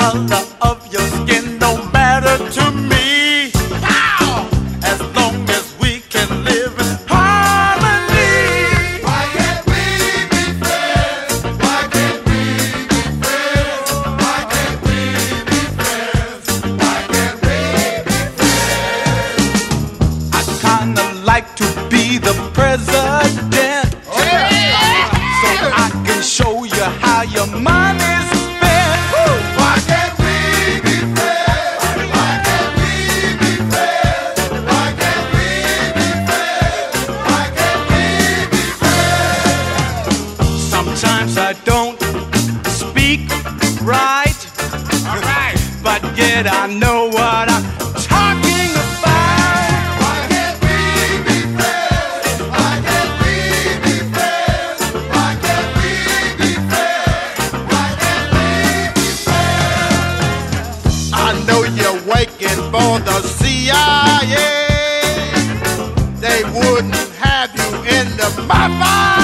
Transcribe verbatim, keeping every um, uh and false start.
color of your skin don't matter to me. How? As long as we can live in harmony. Why can't we be friends? Why can't we be friends? Why can't we be friends? Why can't we be friends? I kinda like to be the president. Oh, yeah. So I can show you how your money's spent. Why can't we be friends? Why can't we be friends? Why can't we be friends? Why can't we be friends? Sometimes I don't speak right, All right. but yet I know what I'm talking about. Why can't we be friends? Why can't we be friends? Why can't we be friends? Why can't we be friends? I know you're working for the C I A. They wouldn't have you in the mafia.